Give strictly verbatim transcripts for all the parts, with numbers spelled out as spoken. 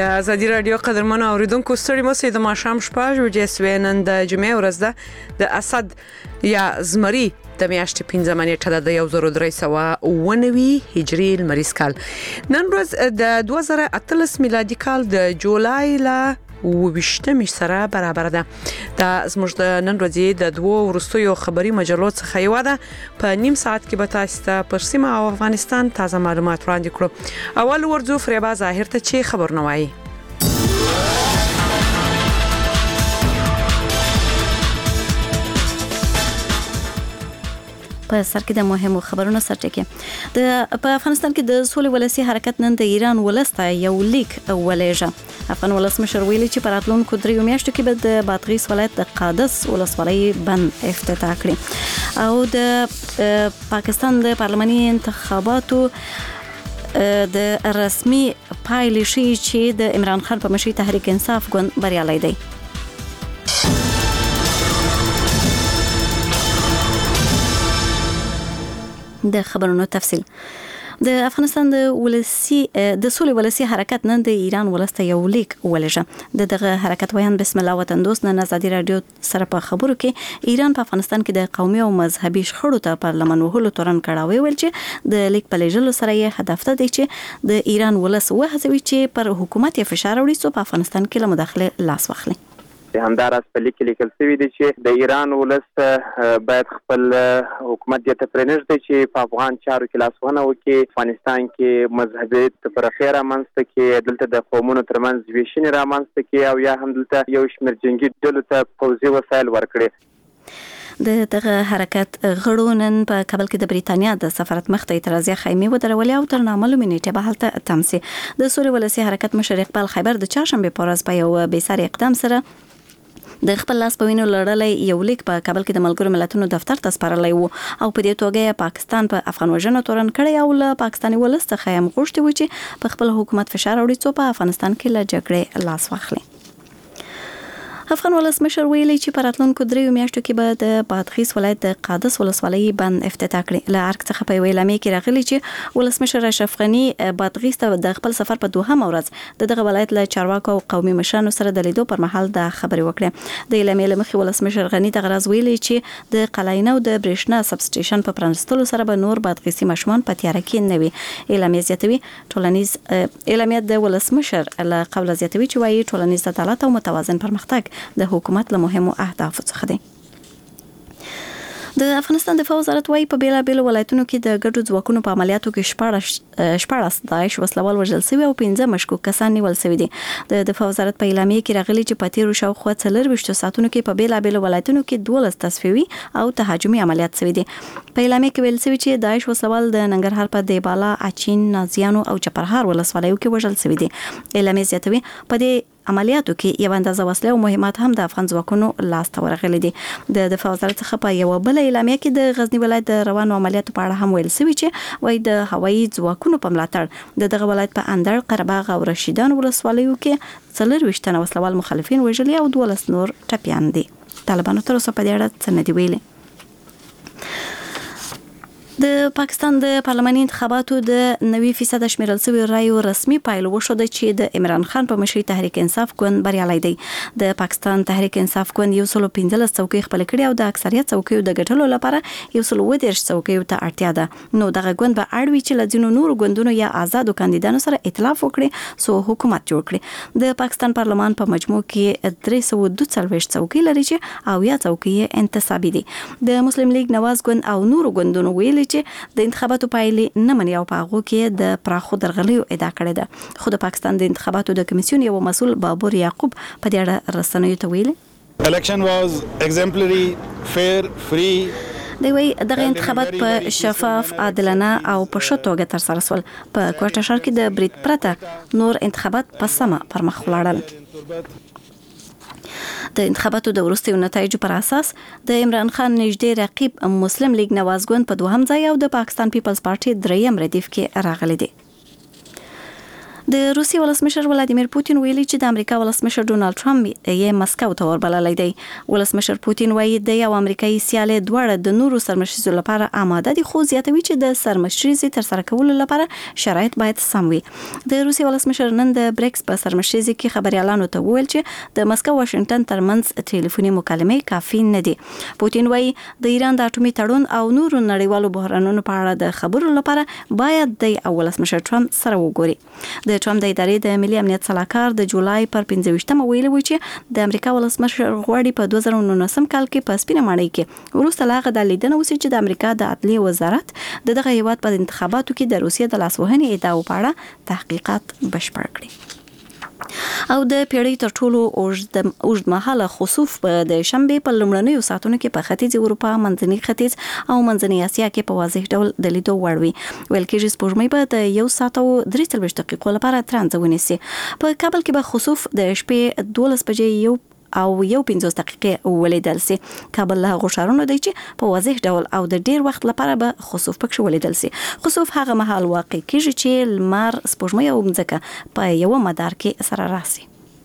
د ازادي رادیو قدرمنو اوریدونکو ستړي مو سي د ماشام شپه جوړ جسوي نن د جمعې ورځ ده د اسد یا زمري د میاشتې پنځمه نیټه د یو زر درې سوه اوه نوي هجري لمریز کال نن ورځ د دوه زره اتلس میلادي کال د جولای ل وبشتمه سره برابر ده دا زموږ د نن ورځې د دوه ورستیو خبري مجلو څخه یو ده په نیم ساعت کې به تاسو ته پر سیمه او افغانستان تازه معلومات وړاندې کړو اول ورځو فریبا ظاهر ته چی خبر نوای په سر کې د مهمو خبرونو سرټکی د په افغانستان کې د سولې ولسی حرکت نن د ایران ولسته یو لیک ولېږه افغان ولسمشر ویلي چې په راتلونکو دریو میاشتو کې به د بادغیس ولایت د قادس ولسوالۍ بند افتتاح کړي او د پاکستان د پارلماني انتخاباتو د رسمي پایلې شي چې د عمران خان په مشرۍ تحریک انصاف ګوند بریالي دی د خبرونو تفصیل د افغانستان د ولسی د سولې ولسی حرکت نن د ایران ولسته یو لیک ولېږه د دغه حرکت ویان بسم الله وطن دوست نن ازادي رادیو سره په خبرو کې ایران په افغانستان کې د قومي او مذهبي شخړو ته پارلمان وهلو تورن کړهوي ول چې د لیک په لېږلو سره یې هدف ته دی چې د ایران ولس وهڅوي چې پر حکومت یې فشار وړي څو په افغانستان کې له مداخله لاس واخلي همداراز په لیک لیکل شوی دی چې د ایران ولس باید خپل حکومت ته پرېنږدي چې په افغان چارو کې لاسونه وکړي افغانستان کې مذهبي تفرقه رامنځته کړي دلته د قومونو ترمنځ ویشنې رامنځته کړي او یا هم دلته یو شمېر جنگي ډلو ته پوځي وسایل ورکړي د دغه حرکت غړو نن په کابل کې د بریتانیا د سفارت مخ ته اعتراضي خیمه ودرولې او تر نامعلومه نیټه به هلته تمسي د سولې ولسی حرکت مشر اقبال خیبر د چهارشنبه په ورځ په یو بیساري اقدام سره د خپل لاس په وینو لړلې یو لیک په کابل کې د ملګرو ملتونو دفتر ته سپارلی وو او په دې توګه پاکستان په افغان وژنو تورن کړی او له پاکستاني ولس څخه هم غوښتي و چې په خپل حکومت فشار وړي څو په افغانستان کې له جګړې لاس واخلي افغان ولسمشر ویلي چې په راتلونکو دریو میاشتو کې به د بادغیس ولایت د قادس ولسوالۍ بند افتتاح کړي له ارګ څخه په ویلامې کې راغلي چې ولسمشر اشرف غنی بادغیس ته د خپل سفر په دوهم ورځ د دغه ولایت له چارواکو او قومي مشرانو سره د لیدو پر مهال د خبرې وکړه د ویلامې لمخې ولسمشر غنی د غرض ویلي چې د قلاینو د برېښنا سب سټیشن په پرانستلو سره به نور بادغیسي مشمون په تیار کې نه وي ویلامې زیاتوي ټولنیز ویلامې د ولسمشر له قبل زیاتوي چې وايي ټولنیز عدالت او متوازن پرمختګ د حکومت له مهمو اهدافو څخه دی د افغانستان دفاع وزارت وايي په بیلا بیل ولایتونو کې د ګډو ځواکونو په عملیاتو کې شپاړس داعش وسلوال وژل شوي او پنځه مشکوک کسان نیول شوي دي د دفاع وزارت په اعلامیه کې راغلي چې په تیرو شاوخوا څلرویشت ساعتونو کې په بیلا بیل ولایتونو کې دولس تصفیوي او تهاجمي عملیات شوي دي په اعلامیه کې ویل شوي چې داعش وسلوال د ننګرهار په دیبالا اچین نازیانو او چپرهار ولسوالیو کې وژل شوي دي اعلامیه زیاتوي په دې عملیاتو کې یو اندازه وسله او مهمات هم د افغان ځواکونو لاس ته ورغلي دي د دفاع وزارت څخه په یو بل اعلامیه کې د غزنی ولایت د روانو عملیاتو په اړه هم ویل شوی چې وایي د هوایي ځواکونو په ملاتړ د دغه ولایت په اندړ قرهباغ او رشیدان ولسوالیو کې څلرویشت تنه وسلوال مخالفین وژلي او دولس نور ټپیان دي طالبانو تر اوسه په دې اړه څه نه دي ویلي د پاکستان د پارلماني انتخاباتو د نوي فیصد شمیرل شوی رایو رسمي پایله وشوده چې د عمران خان په مشرۍ تحریک انصاف ګوند بریالي دی د پاکستان تحریک انصاف ګوند یو سل پنځلس څوکۍ خپل کړي او د اکثریت څوکیو د ګټلو لپاره یو سل ودېرش څوکیو ته اړتیا ده نو دغه ګوند به اړوي چې لځینو نورو ګوندونو یا آزادو کاندیدانو سره ائتلاف وکړي سو حکومت جوړ کړي د پاکستان پارلمان په مجموع کې درې سوه دوه څلوېښت څوکۍ لري چې او یا څوکۍ انتصابي دي د مسلم لیگ نواز ګوند او نورو ګوندونو ویلي چې د انتخاباتو پایلې نه مني او په هغه کې د پراخو درغلیو ادعا کړې ده خو د پاکستان د انتخاباتو د کمیسیون یو مسؤل بابور یعقوب په دې اړه رسنیو ته ویلي election was exemplary fair free دی وی دغه انتخابات په شفاف عادلانه او په ښه توګه تر سره شول په کوټه ښار کې د بریټ پرته نور انتخابات په سمه پر مخ ولاړل د انتخاباتو د وروستیو نتایجو پر اساس د عمران خان نږدې رقیب مسلم لیگ نواز ګوند په دوهم ځای او د پاکستان پیپلز پارټي دریم ردیف کې راغلي دي د روسي ولسمشر ولادیمیر پوتین ویلي چې د امریکا ولسمشر ډونالد ټرمپ یې مسکو ته وربللی دی. ولسمشر پوتین وایي د یو امریکایي سیالي دواړه د نورو سرمشریزو لپاره آماده دي، خو زیاتوي چې د سرمشریزي ترسره کولو لپاره شرایط باید سم وي. د روسي ولسمشر نن د بریکس په سرمشریزي کې خبريالانو ته وویل چې د مسکو واشنگټن ترمنځ ټلیفوني مکالمې کافي نه دي. پوتین وایي د ایران د اټومي تړون او نورو نړیوالو بحرانونو په اړه د خبرو لپاره باید د ولسمشر ټرمپ سره وګوري. د ټرمپ د ادارې د ملي امنیت صلاحکار د جولای پر پنځه ویشتمه ویلي و چې د امریکا ولسمشر غواړي په دوه زره نولسم کال کې په سپینه ماڼۍ کې وروسته له هغه د لیدنه وشي چې د امریکا د عدلیې وزارت د دغه هیواد په انتخاباتو کې د روسیې د لاسوهنې ادعاو په اړه تحقیقات بشپړ کړي. او د پیړۍ تر ټولو اوږد اوږدمهاله خسوف په د شنبې په لومړنیو ساعتونو کې په ختیځ اروپا، منځني ختیځ او منځني اسیا کې په واضح ډول د لیدو وړ وي. ویل کېږي سپوږمۍ به د یو ساعت او درې څلوېښت دقیقو لپاره ترانزه ونیسي. په کابل کې به خسوف د شپې دولس بجې یو او یو پنځوس دقیقې ولیدل سي. کابل له غوښارونو دی چې په واضح ډول او د ډیر وخت لپاره به خسوف پکښ ولیدل سي. خسوف هغه مهال واقع کیږي چې لمر، سپوږمۍ او مځکه په یو مدار کې سره راسي.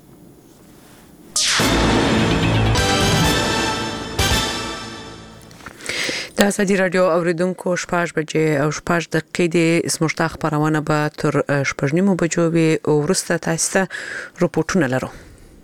د ازادي رادیو اوریدونکو شپږ بجې او شپږ دقیقې د سمشتا خبرونه به تر شپږ نیمو بجو وي او ورسته تاسو ته رپورټونه لرو.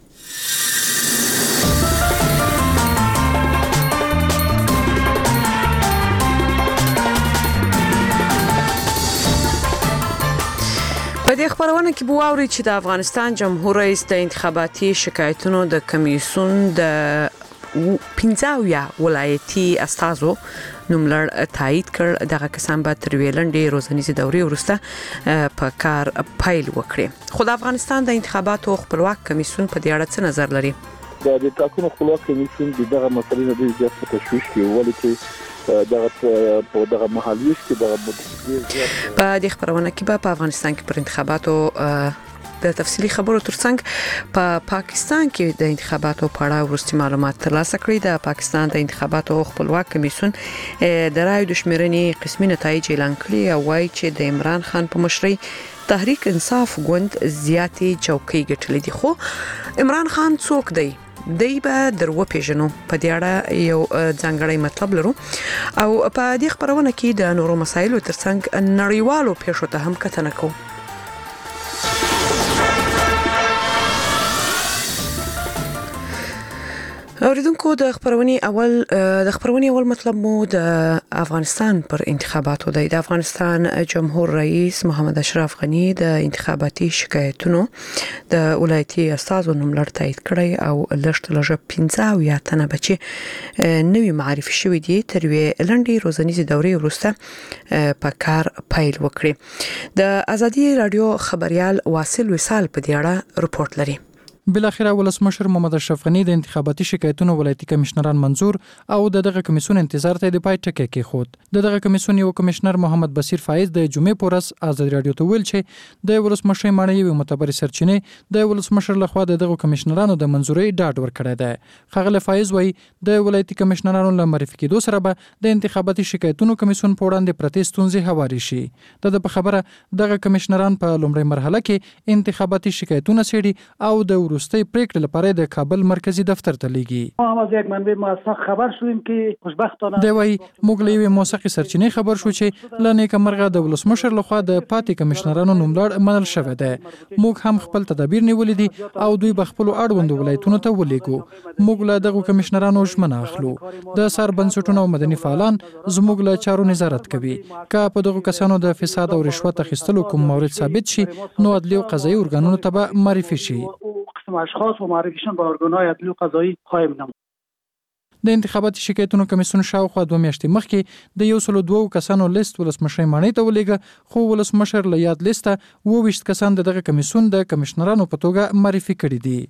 په دې خبرونه کې به واوري چې د افغانستان جمهور رئیس د انتخاباتي شکایتونو د کمیسیون د پنځاویا ولایتي استازو نوملړ تایید کړ. دغه کسان به تر ویلندې روزنیزي دورې وروسته په کار پیل وکړي. خو د افغانستان د انتخاباتو خپلواک کمیسیون په دې اړه څه نظر لري؟ د ټاکنو خپلواک کمیسیون دغه مسلې نه ډېر زیات تشویش کوي، ولې چې دغه په دغه محلي کې دغه په دې خبرونه کې به په افغانستان کې پر انتخاباتو د تفصیلی خبرو ترڅنګ په پا پاکستان کې د انتخاباتو په اړه ورستي معلومات ترلاسه کړي. د پاکستان د انتخاباتو خپلواک کمیسیون د رایو د شمیرنې قسمي نتایج اعلان کړي او وایي چې د عمران خان په مشرۍ تحریک انصاف ګوند زیاتې چوکۍ ګټلې دي. خو عمران خان څوک دی؟ دی به درو پیژنو. په دې اړه یو ځانګړی مطلب لرو او په دې خبرونه کې د نورو مسایلو ترڅنګ نړیوالو پیښو ته هم کتنه کوو. اوریدونکو د خبرونې اول د خبرونې اول مطلب مو د افغانستان پر انتخاباتو دی. د افغانستان جمهور رئیس محمد اشرف غنی د انتخاباتي شکایتونو د ولایتي استازو نوملړ تایید کړی او لږ لږ پنځاویا تنه بچي نوی معرفي شوی دي تر وی لنډي روزنیزي دورې وروسته په کار پیل وکړي. د ازادي رادیو خبريال واصل وصال په دې اړه رپورت لري. بلاخره ولسمشر محمد اشرف غنی د انتخاباتي شکایتونو ولایتي کمشنران منظور او د دغه کمیسیون انتظار ته د پای ټکی کې خود. د دغه کمیسیون یو کمشنر محمد بصیر فایز د جمعې پورس آزاد رادیو ته ویل چې د ولسمشر ماڼۍ یو معتبر سرچینه د ولسمشر لخوا د دغه کمشنرانو د منظوري ډاډ ورکړی دی. خغله فایز وایي د ولایتي کمشنرانو له معرفي کېدو سره به د انتخاباتي شکایتونو کمیسیون په وړاندې پرتې ستونزې هواري شي. د په خبره دغه کمشنران په لومړۍ مرحله کې انتخاباتي شکایتونه سړي او د وروستۍ پریکړې لپاره د کابل مرکزی دفتر ته لیږي. ما از یک منبع موثق خبر شدیم که خوشبختانه دی وایي موږ له یوې موثقې سرچینې خبر شو چې له نیکمرغه د ولسمشر لخوا د پاتې کمشنرانو نوملړ منل شوی دی. موږ هم خپل تدابیر نیولې دي او دوی به خپل اړوندو ولایتونو ته ولیږو. موږ له دغه کمشنرانو ژمنه اخلو. د سر بنسټونو او مدني فعالان زموږ له چارو نظارت کوي. که په دغه کسانو د فساد او رشوت اخیستلو کوم مورد ثابت شي نو عدلي او قضایي ارګانونو ته به معرفي شي. اشخاص و معرفیشون به ارګان‌های عدلی و قضایی خواهیم نمود. د انتخاباتي شکایتونو کمیسیون شاوخوا دوه میاشتې مخکې د یو سل او دوه کسانو لیست ولسمشر ماڼۍ ته ولېږه، خو ولسمشر له یاد لیسته اووه ویشت کسان دغه کمیسیون د کمشنرانو په توګه معرفي کړي دي.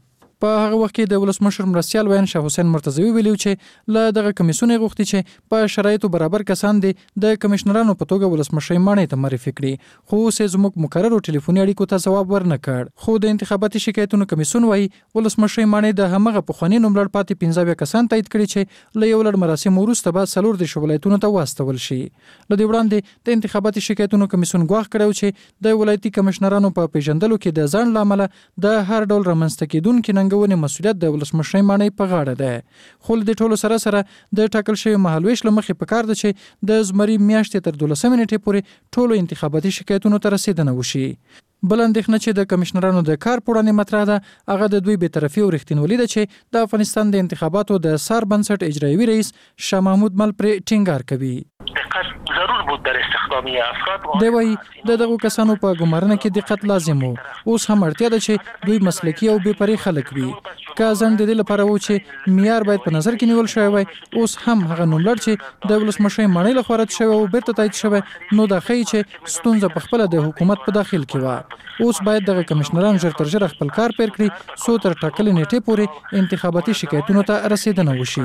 په هغه وخت کې د ولسمشر مرستیال وین شاه حسین مرتضوی ویلو چې له دغه کمیسیون غوښتي چې په شرایطو برابر کسان دي د کمشنرانو په توګه ولسمشر مانې ته معرفي کړي خو سه زموږ مقرر ټلیفوني اړیکو ته جواب ورنکړ خو د انتخاباتي شکایتونو کمیسیون وايي ولسمشر مانې د همغه پخوانی نوملړ پاتې پنځه کسان تایید کړي چې له یو لړ مراسم وروسته به څلور د ولایتونو ته واستول شي له دې وړاندې د انتخاباتي شکایتونو کمیسیون غواړي کړو چې د ولایتي کمشنرانو په پیژندلو کې د ځان لامل د هر ډول رامنځته کېدونکو ننګونې مسولیت د ولسمشر مانې په غاړه ده خو د ټولو سره سره د ټاکل شوی مهالويش لمخې په کار ده چې د زمري میاشتې تر دولسمې نیټې پورې ټولو انتخاباتي شکایتونو ته رسیدنه وشي بل اندېښنه چې د کمشنرانو د کار په وړاندې مطرح ده هغه د دوی بې طرفي او رښتینولي ده چې د افغانستان د انتخاباتو د سار بنسټ اجرایوي رئیس شاه محمود مل پرې ټینګار کوي ضرور بود در استخدامی افراد دی وایي د دغو کسانو په ګمارنه کې دقت لازم وو اوس هم اړتیا ده چې دوی مسلکي او بې پرې خلک وي که ځان د دې لپاره و چې معیار باید په نظر کې نیول شوی وای اوس هم هغه نوملړ چې د ولسمشر مانې لخوا رد شوی او بیرته تایید شوی نو دا ښیي چې ستونزه په خپله د حکومت په داخل کې وه اوس باید دغه کمشنران ژر تر ژره خپل کار پیل کړي څو تر ټاکلې نیټې پورې انتخاباتي شکایتونو ته رسیدنه وشي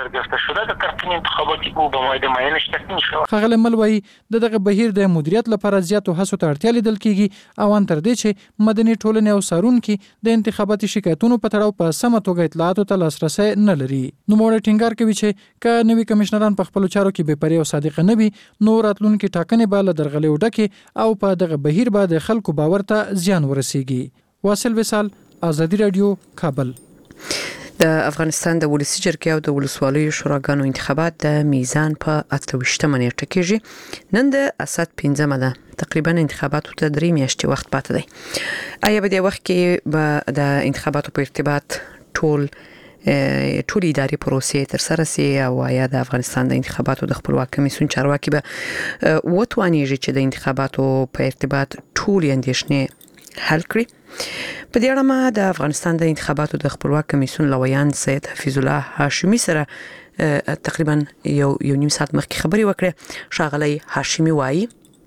ښاغلی مل وایي د دغه بهیر د مدیریت لپاره زیاتو هڅو ته اړتیا لیدل کیږي او ان تر دې چې مدني ټولنې او څارونکي د انتخاباتي شکایتونو په تړاو په سمه توګه اطلاعاتو ته لاسرسی نه لري نوموړی ټینګار کوي چې که نوي کمشنران په خپلو چارو کې بې پرې او صادقه نه وي نو راتلونکي ټاکنې به له درغلیو ډکې او په دغه بهیر به د خلکو باور ته زیان ورسیږي واصل وصال ازادي رادیو کابل د افغانستان د ولسی جرګې او د ولسوالیو شوراګانو انتخابات د میزان په اته ویشتمه نیټه کېږي نن د اسد پنځمه ده تقریبا انتخاباتو ته درې میاشتې وخت پاتې دی آیا په دې وخت کې به د انتخاباتو په ارتباط ټول ټول اداري پروسې تر سره سي او آیا د افغانستان د انتخاباتو د خپلواک کمیسیون چارواکي به وتوانیږي چې د انتخاباتو په ارتباط ټول اندېښنې حل کړي په دې اړه ما د افغانستان د انتخاباتو د خپلواک کمیسیون لویان سید حفیظ الله هاشمی سره تقریبا یو یو نیم ساعت مخکې خبرې وکړې ښاغلی هاشمی وایي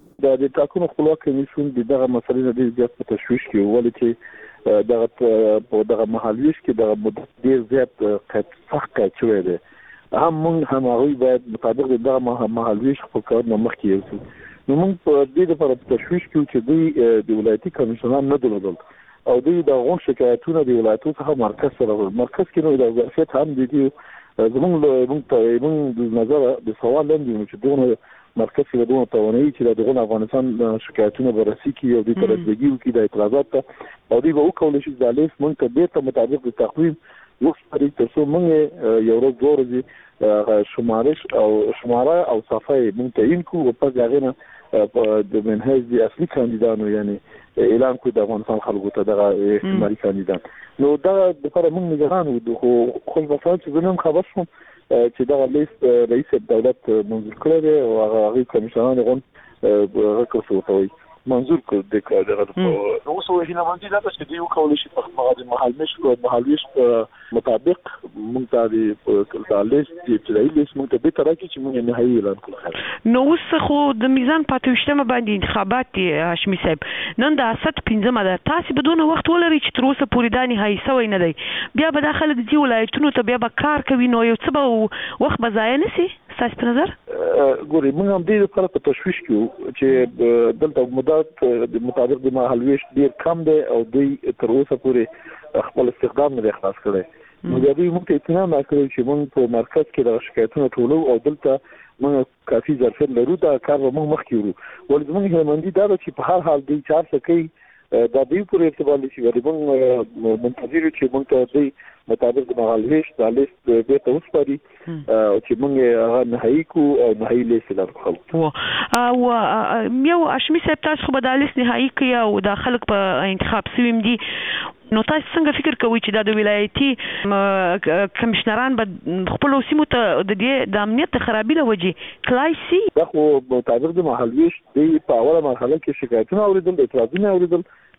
د انتخاباتو خپلواک کمیسیون دغه مسلې نه ډېر زیات په تشویش کې ولې چې دغه په دغه مهالويش کې دغه مدت ډېر زیات سخت کار شوی دی هم موږ هم هغوی باید مطابق دغه مهالويش خپل کار نه مخکې یوسو نو موږ په دې لپاره په تشویش کې چې دوی د ولایتي کمیسیونان نه درلودل او دوی د غون شکایتونه د ولایتو څخه مرکز سره مرکز کې نو د ظرفیت هم د دې زموږ موږ ته موږ د نظر د سوال لاندې چې دغه مرکز کې دغه توانایي چې دغه افغانستان شکایتونه بررسي کوي او د ترڅیږي کې د اعتراضات او دوی به وکول شي د لیست موږ ته به مطابق د تقویم وختري تاسو موږ یو ورځ دوه ورځې شمارش او شماره او صفای موږ تعین کوو په ځای نه د منهج د اصلي کاندیدانو یعنی اعلان کوي د افغانستان خلکو ته دغه احتمالي کاندیدان نو دا د لپاره موږ نگران وو خو خو په څیر چې زموږ خبر شوم چې دغه لیست رئیس دولت منظور کړی او هغه کمیشنان غون راکوسو ته منظور کړ د کار دغه نو اوس وه نه باندې دا چې دی یو کول شي په هغه محلمش او محلويش مطابق موږ ته د لیست د ابتدایي لیست موږ ته به تر کې چې موږ نهایي اعلان کړو نو اوس خو د میزان پاتې وشتمه باندې انتخابات هاشمي صاحب نن د اسد پنځمه ده تاسو بدون وخت ولري چې تر اوسه پوری دانی هاي سوي نه دی بیا به داخله دی ولایتونو ته بیا به کار کوي نو یو څه به وخت به ضایع نشي تاسو په نظر ګوري موږ هم دې لپاره په تشویش کې چې دلته مدت د مطابق د مهالويش ډیر کم دی او دوی تر اوسه پورې خپل استخدام نه خلاص کړي نو دوی موږ ته اطمینان راکړي چې موږ په مرکز کې د شکایتونو ټولو او دلته موږ کافي ظرفیت لرو دا کار به موږ مخکې ورو ولې موږ هلمندي دا چې په هر حال دوی چار څه کوي دا دوی پورې ارتباط لري چې موږ منتظر یو چې موږ ته دوی مطابق د مهالويش د لیست به ته وسپاري او چې موږ هغه نهایي کو او نهایي لیست لرو او یو هاشمي صاحب تاسو خو به د لیست نهایي کوي او د خلک په انتخاب سویم دي نو تاسو څنګه فکر کوئ چې د ولایتي کمشنران به خپل سیمو ته د دې د امنیت خرابې له وجې کلای شي دا خو مطابق د مهالويش د په اوله مرحله کې شکایتونه اوریدل اعتراضونه اوریدل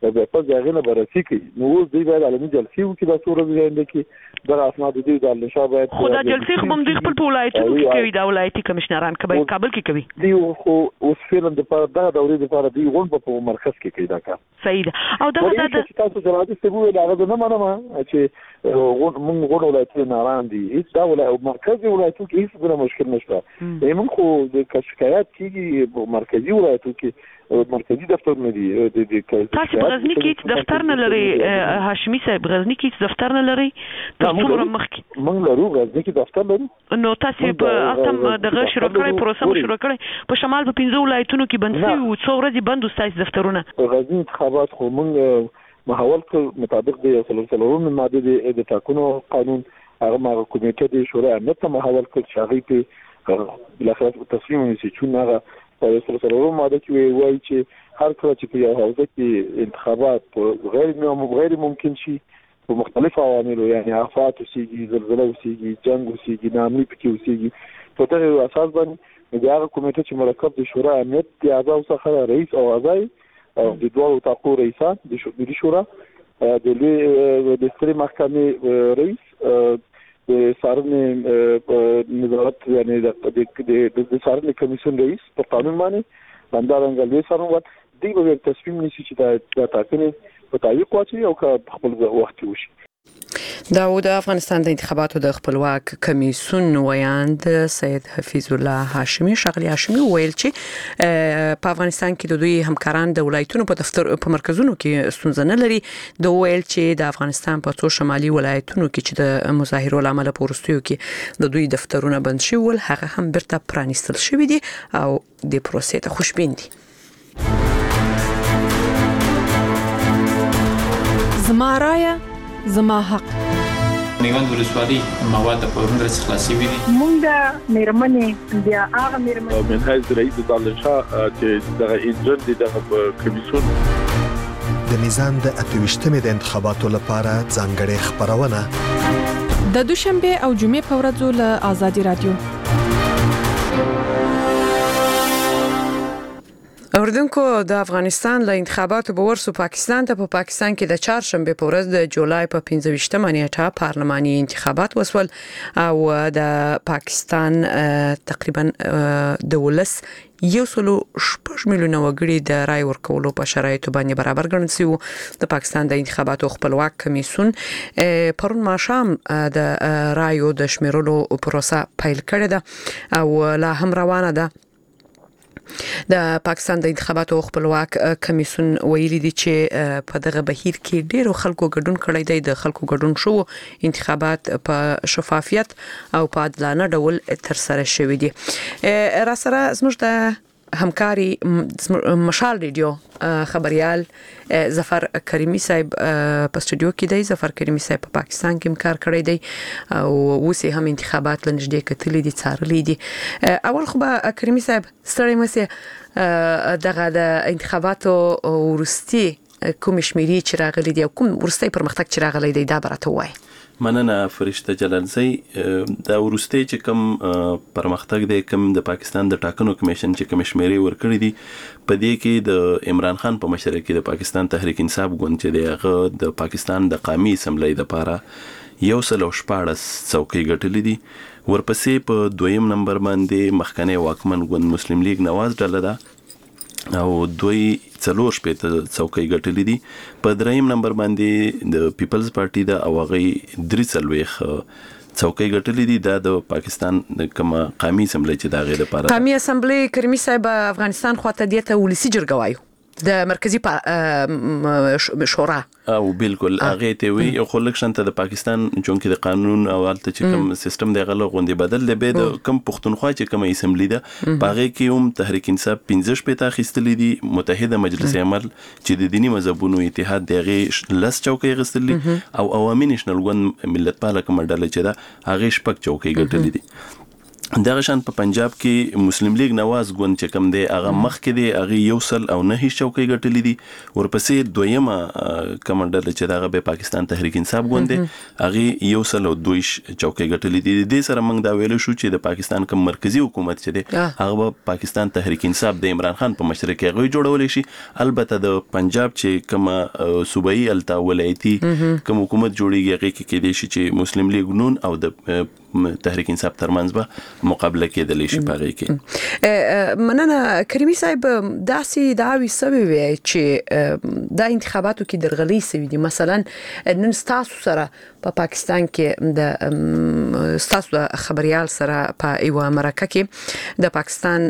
به په ځای نه برسي کوي نو اوس دی باید عالمي جلسې وکړي د څورو ځایند کې د اسناد دي د نشا باید خدا جلسې خو هم د خپل ولایتونو کې کوي د ولایتي کمشنران کبي کابل کې کوي دی خو اوس فعلا د په دغه دورې لپاره دی غون په مرکز کې کوي دا کار صحیح ده او دغه د تاسو جواب څه ویل هغه نه منم چې غون غون ولایتي ناران دي هیڅ دا ولایت مرکزي ولایتو کې هیڅ بل مشکل نشته موږ خو د شکایت کیږي مرکزي ولایتو کې مرکزی دفتر نه دی د د تاسو غزنی کې دفتر نه لري هاشمي صاحب غزنی کې دفتر نه لري تاسو مخکې موږ لرو غزنی کې دفتر لرو نو تاسو په اتم دغه شروع کړی پروسه مو شروع کړی په شمال په پنځو ولایتونو کې بند شوی او څو ورځې بند وستای دفترونه غزنی انتخابات خو موږ محاول کړ مطابق د سلسلهونو ماده د ټاکنو قانون هغه ما کمیټه د شورا امنیت محاول کړ چې هغه په بلخره تصمیم ونیسي چې هغه په سلسله ماده کې وایي چې هر کله چې په یو حوزه کې انتخابات غیر غیر ممکن شي په مختلفو عواملو یعنی آفات وسیږي زلزلہ وسیږي جنگ وسیږي نامي پکې وسیږي په دغه اساس باندې د هغه کمیټه چې مرکب د شورا امنیت د اعضاء څخه رئیس او اعضاء او د دوه تاقو رئیسان د شورا د لوی د ستري محکمې رئیس د سارنې نظارت یعنی د د سارنې کمیسیون رئیس په قانون باندې باندې لوی سارنوت دی به تصمیم نیسي چې د ټاکنې په تعلیق واچي او که خپل وخت وشي دا د افغانستان د انتخاباتو د خپلواک کمیسیون ویاند سید حفیظ الله هاشمي شغلی هاشمي ویل چې په افغانستان کې د دوی همکاران د ولایتونو په دفتر په مرکزونو کې ستونزه نه لري د ویل چې د افغانستان په څو شمالي ولایتونو کې چې د مظاهرو لامل پورستیو کې د دوی دفترونه بند شوي ول هغه هم برته پرانیستل شوی دي او د پروسې ته خوشبین دي. زما رایه زما حق نیوند ولسوالۍ مواد په هندرس خلاصي وي مونږ د میرمنې بیا هغه میرمنې من حیث رئیس دالشا چې دغه انجن دي دغه کمیسیون د نظام د اتويشتمې د انتخاباتو لپاره ځانګړې خبرونه د دوشنبه او جمعې په ورځو له آزادي رادیو. اوردونکو د افغانستان له انتخاباتو به ورسو پاکستان ته په پا پاکستان کې د چهارشنبه په ورځ د جولای په پنځه ویشتمه نیټه پارلماني انتخابات وسول او د پاکستان تقریبا د ولس یو سلو شپږ میلیونه وګړي د رای ورکولو په شرایطو باندې برابر ګڼل شوی. د پاکستان د انتخاباتو خپلواک کمیسیون پرون ماښام د رایو د شمیرلو پروسه پیل کړې ده او لا هم روانه ده. د پاکستان د انتخاباتو خپلواک کمیسیون ویلي دي چې په دغه بهیر کې ډیرو خلکو ګډون کړی دی. د خلکو ګډون شو انتخابات په شفافیت او په عادلانه ډول تر سره شوي دي. را سره زموږ د همکاري مشال ریډیو خبريال ظفر کریمی صاحب په استودیو کې دی. ظفر کریمی صاحب په پاکستان کې کار کړی دی او اوس هم انتخابات لنجدې کتلې دي څارلې دي. اول خو به کریمی صاحب ستړی مسه دغه د انتخاباتو ورستي کوم شمیرې چې راغلي دي او کوم ورستي پرمختګ چې راغلی دی دا برته وای. مننه فرشته جلالزی. دا ورسته چې کوم پرمختګ دی کوم د پاکستان د ټاکنو کمیشن چې کوم شمیرې ورکړي دي په دې کې د عمران خان په مشرۍ کې د پاکستان تحریک انصاف ګوند چې دغه د پاکستان د قومي اسمبلی لپاره یو سل او شپاړس څوکۍ ګټلې دي. ورپسې په دویم نمبر باندې مخکنی واکمن ګوند مسلم لیگ نواز ډله ده او دوی څلور شپېته څوکۍ ګټلې دي. په دریم نمبر باندې د پیپلز پارټي ده او هغه درې څلوېښت څوکۍ ګټلې دي. دا د پاکستان کوم قومي اسمبلی چې دا غیر لپاره قومي اسمبلی کریمی صاحب افغانستان خواته دیته ولسی جرګه وایو د مرکزی شورا او بالکل هغه ته وی یو خلکشن ته د پاکستان چونکې د قانون او الته چې کوم سیستم دی غل غوندي بدل دی به د کم پښتونخوا چې کوم اسمبلی ده باغې کې هم تحریک انصاف پنځه شپېته خستلې دي. متحده مجلس عمل چې د دینی مذهبونو اتحاد دغه لس چوکۍ غستلې او عوامي نېشنل ګوند ملت پاله کوم ډله چې دا هغه شپږ چوکۍ ګټلې دي. دغه شان په پنجاب کې مسلم لیگ نواز ګوند چې کم دی هغه مخ کې دی هغه یو سل او نه هیڅ چوکۍ ګټلې دي. ورپسې دویمه کمانډر چې دغه به پاکستان تحریک انصاف ګوند دی هغه یو سل او دویش چوکۍ ګټلې دي. د سره موږ دا ویل شو چې د پاکستان کوم مرکزی حکومت چې دی هغه پاکستان تحریک انصاف د عمران خان په مشرۍ کې هغه جوړول شي. البته د پنجاب چې کوم صوبایي التا ولایتي کوم حکومت جوړیږي هغه کې کې دي چې مسلم لیگ نون او د تحریک انصاف ترمنځ به مقابله کېدلی شي پاره کې. مننه کریمي صاحب، داسې دعوی سوي وي چې دا انتخاباتو کې درغلي سوي دي. مثلا نن تاسو سره په پاکستان کې د تاسو خبريال سره په یو مرکه کې د پاکستان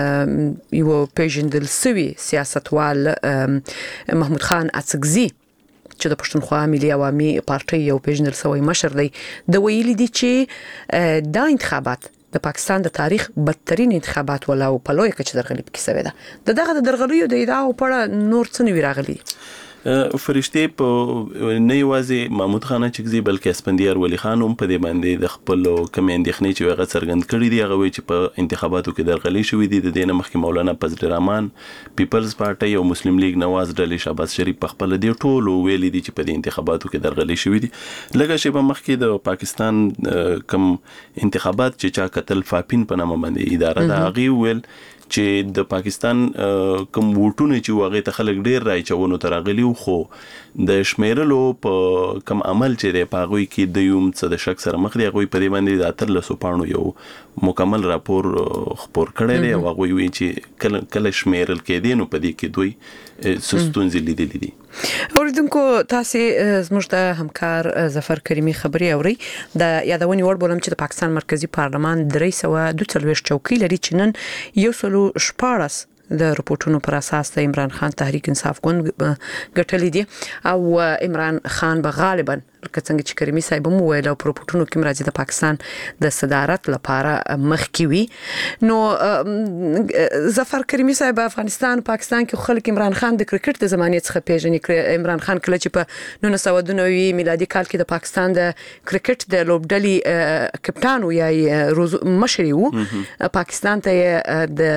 یو پیژندل سوي سیاستوال محمود خان اڅکزي چې د پښتونخوا ملي عوامي پارټي یو پیژندل سوی مشر دی، د ویلي دي چې دا انتخابات د پاکستان د تاریخ بدترین انتخابات ولا په لوی کچ درغلي کې سوي ده. د دغه د درغلیو د ادعا په اړه نور څه نه راغلي. فرشتي په نه یوازې محمود خان اڅکزي بلکې اسپندیار ولی خان هم په دې باندې د خپل کوم اندېښنې چې هغه څرګند کړي دي هغه وی چې په انتخاباتو کې درغلي شوې دي. د دې نه مخکې مولانا فضل الرحمن پیپلز پارټي او مسلم لیگ نواز ډلې شهباز شریف په خپل دې ټولو ویلي دي چې په دې انتخاباتو کې درغلي شوې دي. لکه چې په مخکې د پاکستان کوم انتخابات چې چا قتل فاپین په نامه باندې اداره دا هغه ویل چې د پاکستان کوم ووټونه چې واغې ته خلک ډیر راي چونه ترغلي خو د شمیرلو په کوم عمل چې دی په غوي کې د یوم څه د شک سره مخ دی غوي په دې باندې د اتر لسو پاڼو یو مکمل راپور خبر کړی دی او غوي وی چې کله کله شمیرل کې دي نو په دې کې دوی سستونځ لیدلې دي. اوریدونکو تاسو زموږ د همکار ظفر کریمی خبري اوري د یادونې وړ بولم چې د پاکستان مرکزی پارلمان درې سوه دوه څلوېښت چوکۍ لري چې نن یو سلو شپاړس د رپورټونو پر اساس د عمران خان تحریک انصاف ګوند ګټلې دي او عمران خان به غالبا لکه څنګه چې کریمي صاحب مو ویل او پروپورټونو کې راځي د پاکستان د صدارت لپاره مخ کې وي. نو ظفر کریمي صاحب افغانستان پاکستان کې خلک عمران خان د کرکټ د زمانې څخه پیژني. عمران خان کله چې په نولس سوه دوه نوي میلادي کال کې د پاکستان د کرکټ د لوبډلې کپټان او یا مشر وو پاکستان ته د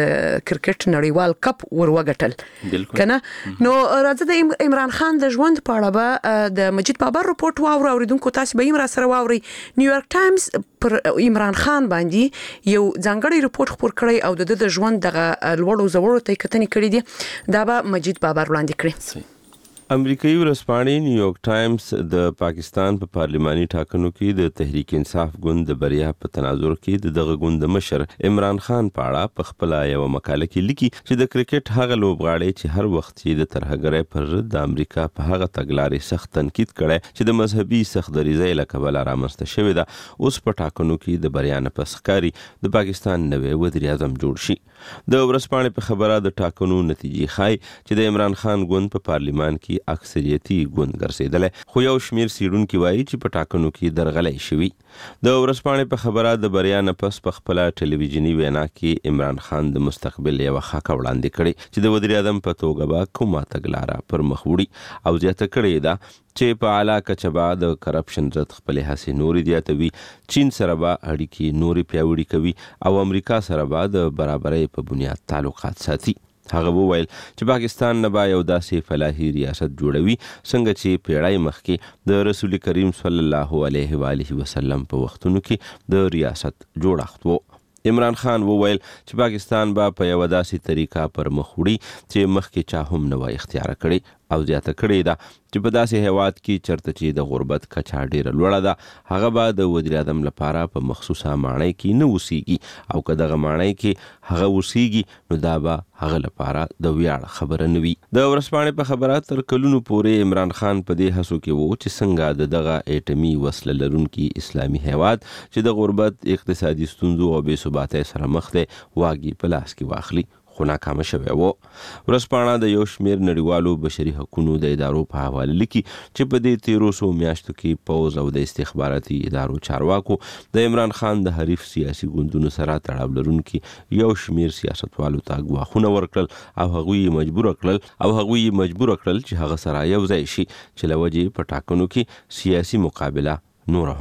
کرکټ نړیوال کپ وروګټل کنه. نو راځي د عمران خان د ژوند په اړه به د مجید بابر رپورت واورو. اوریدونکو تاسو به یې را سره واوري. نیویارک ټایمز پر عمران خان باندې یو ځانګړی رپورت خپور کړی او د د ژوند دغه لوړو زوړو ته کتنې کړې دي. دا به مجید بابر وړاندې کړي. امریکایي ورځپاڼې نیویارک ټایمز د پاکستان په پارلماني ټاکنو کې د تحریک انصاف ګوند د بریا په تناظر کې د دغه ګوند مشر عمران خان په اړه په خپل یو مقاله کې لیکي چې د کرکټ هغه لوبغاړی چې هر وخت یې د ترهګرۍ پر ضد د امریکا په هغه تګلارې سخت تنقید کړي چې د مذهبي سختدریزۍ له کبله رامنځته شوې ده، اوس په ټاکنو کې د بریا نه پس ښکاري د پاکستان نوی وزیر اعظم جوړ شي. د ورځپاڼې په خبره د ټاکنو نتیجې ښایي چې د عمران خان ګوند په پارلمان کې اکثریتي ګوند ګرځیدلی، خو یو شمیر څیړونکي وایي چې په ټاکنو کې درغلۍ شوي. د ورځپاڼې په خبره د بریا نه پس په خپله ټلویزیوني وینا کې عمران خان د مستقبل یوه خاکه وړاندې کړې چې د وزیر اعظم په توګه به کومه تګلاره پر مخ وړي او زیاته کړې ده چې په اعلی کچه به د کرپشن ضد خپلې هڅې نورې زیاتوي، چین سره به اړیکې نورې پیاوړې کوي او امریکا سره به د برابرۍ په بنیاد تعلقات ساتي. هغه وویل چې پاکستان نه به یو داسې فلاحي ریاست جوړوي څنګه چې پیړۍ مخکې د رسول کریم صلی الله علیه و آله وسلم په وختونو کې د ریاست جوړښت و. عمران خان وویل چې پاکستان به په یوه داسې طریقه پر مخ وړي چې مخکې چا هم نه وای اختیاره کړې او زیاته کړې ده چې په داسې هیواد کې چرته چې د غربت کچه ډیره لوړه ده هغه به د وزیر اعظم لپاره په مخصوصه ماڼۍ کې نه اوسیږي او که دغه ماڼۍ کې هغه اوسیږي نو دا به هغه لپاره د ویاړ خبره نه وي. د ورځپاڼې په خبره تر کلونو پورې عمران خان په دې هڅو کې و چې څنګه د دغه ایټمي وسله لرونکي اسلامي هیواد چې د غربت اقتصادي ستونزو او بې ثباتۍ سره مخ دی واګې په لاس کې واخلي، خو ناکامه شوی و. ورځپاڼه د یو شمیر نړیوالو بشري حقونو د ادارو په حواله لیکي چې په دې تیرو څو میاشتو کې پوځ او د استخباراتي ادارو چارواکو د عمران خان د حریف سیاسي ګوندونو سره تړاو لرونکي یو شمیر سیاستوالو ته ګواښونه ورکړل او هغوی یې مجبور کړل او هغوی یې مجبور کړل چې هغه سره یو ځای شي چې له وجې په ټاکنو کې سیاسي مقابله نور هم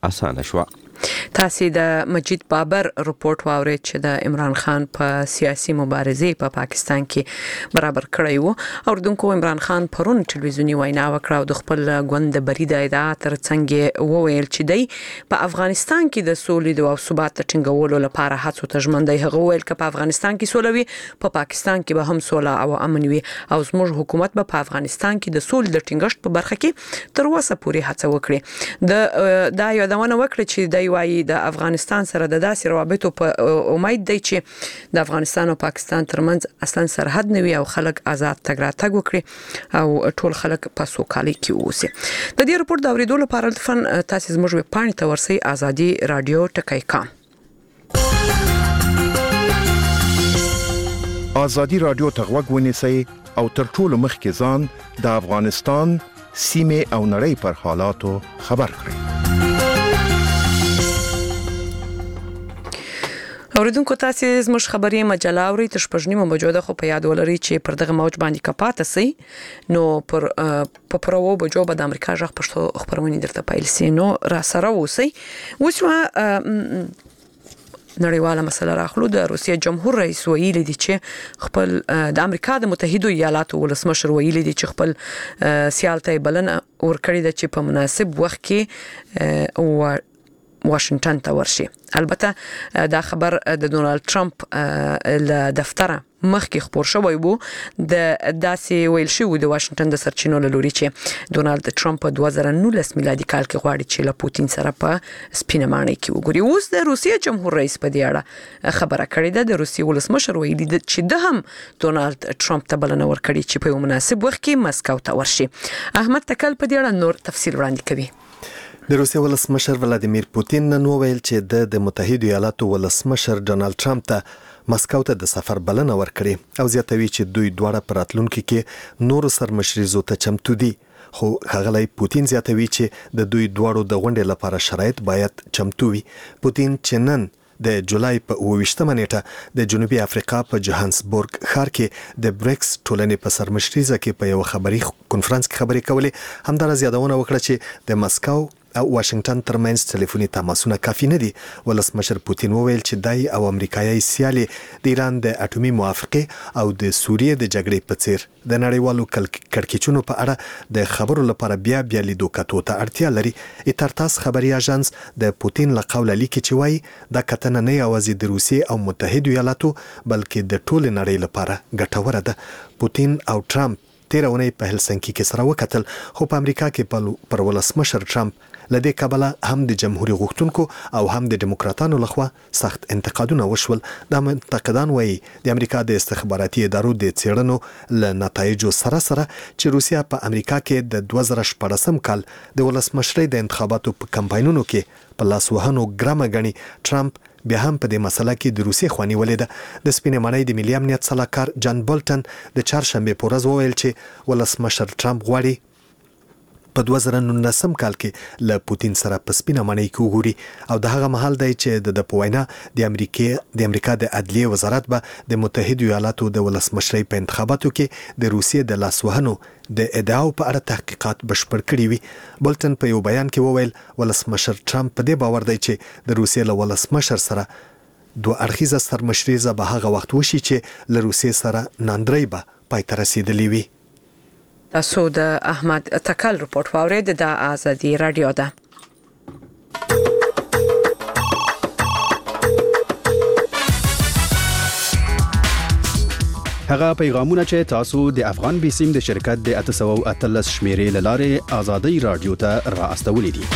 اسانه شو. تاسو د مجید بابر رپورت واورید چې د عمران خان په سیاسي مبارزې په پا پاکستان کې برابر کړی وو. اوردونکو عمران خان پرون ټلویزیونی وینا وکړه او د خپل ګوند بري د ادعا ترڅنګ وویل چې دی په افغانستان کې د سولې او ثبات ټینګولو لپاره هڅو ته ژمن دی. هغه ویل چې په افغانستان کې سوله وي، په پاکستان کې به هم سوله او امن وي او زموږ حکومت به په افغانستان کې د سولې د ټینګښت په برخه کې تر اوسه پورې هڅه وکړي. د دا یادونه وکړه چې دی وايي د افغانستان سره د داسې روابطو په امید دی چې د افغانستان او پاکستان ترمنځ اصلا سرحد نه وي او خلک آزاد تګ راتګ وکړي او ټول خلک په سوکالۍ کې اوسي. د دې رپورت د اوریدلو لپاره فن تاسو زموږ ویب پاڼې ته ورسئ ازادي رادیو ټکی کام. ازادي رادیو ته غوږ ونیسئ او تر ټولو مخکې ځان د افغانستان سیمه او نړۍ پر حالاتو خبر کړئ. اوریدونکو تاسو زموږ خبري مجله اوري تر شپږنیمه بجو ده، خو په یاد ولرئ چې پر دغه موج باندې کپاته سي نو پر په پرو بجو به د امریکا ژغ پښتو خبرونه درته پایل سي. نو را سره اوسئ. اوس نړیواله مسله راخلو. د روسیې جمهور رئیس ویلي دی چې خپل د امریکا د متحده ایالاتو ولسمشر ویلي دی چې خپل سیال ته بلنه ورکړي ده چې په مناسب وخت کې او واشنگټن ته ورشي. البته دا خبر د ډونالد ټرمپ له دفتره مخکې خبر شوی وو. د داسې ویل شو د واشنگټن د سرچینو لوري چې ډونالد ټرمپ په دوه زره نولس میلادي کال کې غواړي چې له پوتین سره په سپینه ماڼۍ کې وګوري. اوس د روسیې جمهور رئیس په دې اړه خبره کړې ده. د روسیې ولسمشر ویلي دی چې د هم ډونالد ټرمپ ته بلنه ورکړي چې په مناسب وخت کې مسکو ته ورشي. احمد تکل په دې اړه نور تفصیل وړاندې کوي. د روسیې ولسمشر ولادیمیر پوتین نن وویل چې د متحده ایالاتو ولسمشر ډونالد ټرمپ ته مسکو ته د سفر بلنه ورکړي او زیاتوي چې دوی دواړه په راتلونکي کې نور سرمشريزو ته چمتو دي. خو ښاغلی پوتین زیاتوي چې د دوی دواړو د غونډې لپاره شرایط باید چمتو وي. پوتین چې نن د جولای په اوویشتمه نیټه د جنوبي افریقا په جوهانسبورګ ښار کې د بریکس ټولنې په سرمشريزه کې په یو خبري کنفرانس کې خبرې کولې. همدارس یادونه وکړه چې د مسکو او واشنگټن ترمنځ ټلیفوني تماسونه کافي نه دي. ولسمشر پوتین وویل چې دای او امریکایي سیالي د ایران د اټومي موافقه او د سوریې د جګړې په څیر د نړیوالو کړکېچونو په اړه د خبرو لپاره بیا بیا لیدو کتو ته اړتیا لري. ایترتاس خبري اژانس د پوتین له قوله لیکي چې وایي دا کتنه نه یوازې د روسیې او متحده ایالاتو بلکې د ټول نړۍ لپاره ګټوره ده. پوتین او ټرمپ تیر اونۍ په هلسنکي کې سره وکتل، خو په امریکا کې پر ولسمشر ټرمپ لدې کبله هم د جمهوریت غوښتونکو او هم د دیموکراتانو لخوا سخت انتقادونه وشول. دا منتقدان وایي د امریکا د استخباراتي ادارو د څېړنو له نتایجو سره سره چې روسیا په امریکا کې د دوه زره شپږم کال د ولسمشرۍ د انتخاباتو په کمپاینونو کې په لاس وهنو ګرمه ګڼي. ټرمپ بیا هم په دې مسله کې د روسیې خواني ولیده. د سپینې ماڼۍ د ملي امنیت سلاکار جان بولټن د چهارشنبه په ورځ وویل چې ولسمشر ټرمپ غواړي په دوه زره نولسم کال کې له پوتین سره په سپینه ماڼۍ کې وګوري او د هغه مهال دی چې د په وینا د امریکا د امریکا د عدلیه وزارت به د متحده ایالاتو د ولسمشرۍ په انتخاباتو کې د روسیې د لاسوهنو د ادعاو په اړه تحقیقات بشپړ کړي وي. بولټن په یو بیان کې وویل ولسمشر ټرمپ په دې باور دی چې د روسیې له ولسمشر سره دوه اړخیزه سرمشريزه به هغه وخت وشي چې له روسیې سره ناندرۍ به پای ته رسیدلی وي. تاسو د احمد تکل رپورت واورید د ازادي رادیو ده. هغه پیغامونه چې تاسو د افغان بیسیم د شرکت د اته سوه او اتلس شمیرې لاره ازادي رادیو ته را استولې دي.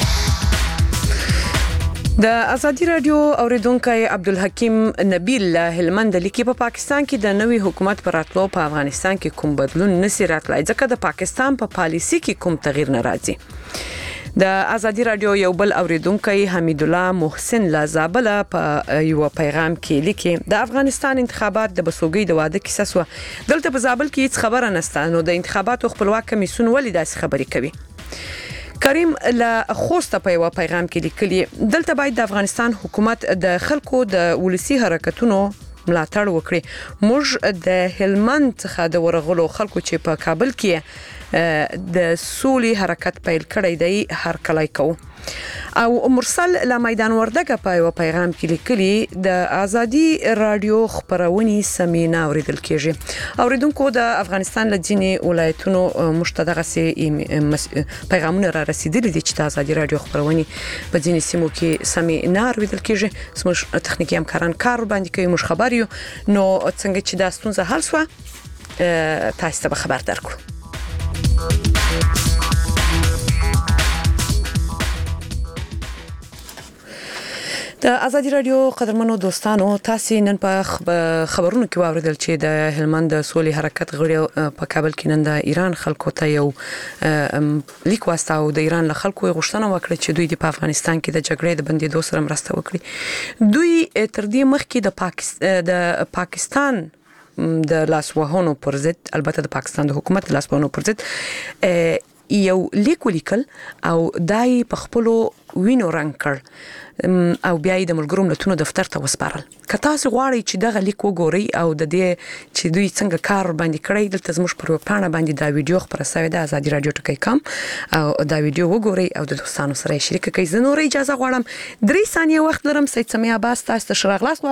د ازادي رادیو اوریدونکو عبدالحکیم نبیل له هلمند لیکي په پاکستان کې د نوي حکومت پر راتلو په افغانستان کې کوم بدلون نسی راتلای ځکه د پاکستان په پالیسي کې کوم تغییر نه راځي. د ازادي رادیو یو بل اوریدونکو حمید الله محسن له زابل په یو پیغام کې لیکي د افغانستان انتخابات د بسوګي د واده کیسه سو دلته په زابل کې هیڅ خبره نشته نو د انتخاباتو خپلواک کمیسیون ولې داسې خبرې کوي. کریم له خوسته په یو پیغام کې لیکلي دلته باید د افغانستان حکومت د خلکو د ولسی حرکتونو ملاتړ وکړي. موږ د هلمند څخه د ورغلو خلکو چې په کابل کې د سولې حرکت پیل کړی دی هر کله کوو. او مرسل له میدان وردګه په یو پیغام کې لیکلي د ازادي رادیو خبرونه سمینا اوریدل کیږي اوریدونکو د افغانستان له ځینې ولایتونو مشتدغه سي پیغامونه را رسیدلي دي چې د ازادي رادیو خبرونه په ځینې سیمو کې سمینا اوریدل کیږي سمو تخنیکی همکاران کار باندې کوي مش خبر یو نو څنګه چې د ستونزه حل شو تاسو ته خبر درکو د ازادي رادیو قدرمنو دوستانو تاسو نن په خبرونو کې واوریدل چې د هلمند سولې حرکت غړي په کابل کې نن د ایران خلکو ته یو لیک واستاو د ایران له خلکو غوښتنه وکړه چې دوی د افغانستان کې د جګړې د بندیدو سره مرسته وکړي دوی تر دې مخکې د پاکستان د پاکستان د لاسوهانو پر ضد البته د پاکستان د حکومت د لاسوهانو پر ضد یو لیک ولیکل او دای په خپل وینو رنگ کړ او بیا د ملګرو ملتونو دفتر ته وسپارل که تاسو غواړئ چې دغه لیک وګورئ او د دې چې دوی څنګه کار باندې کړی دلته زموږ پر پاڼه باندې دا ویډیو خبره شوې ده ازادي رادیو ټکی کام او دا ویډیو وګورئ او د دوستانو سره شریک کړئ زه نور اجازه غواړم درې ثانیې وخت لرم سید سمیع عباس تاسو ته شراغلاس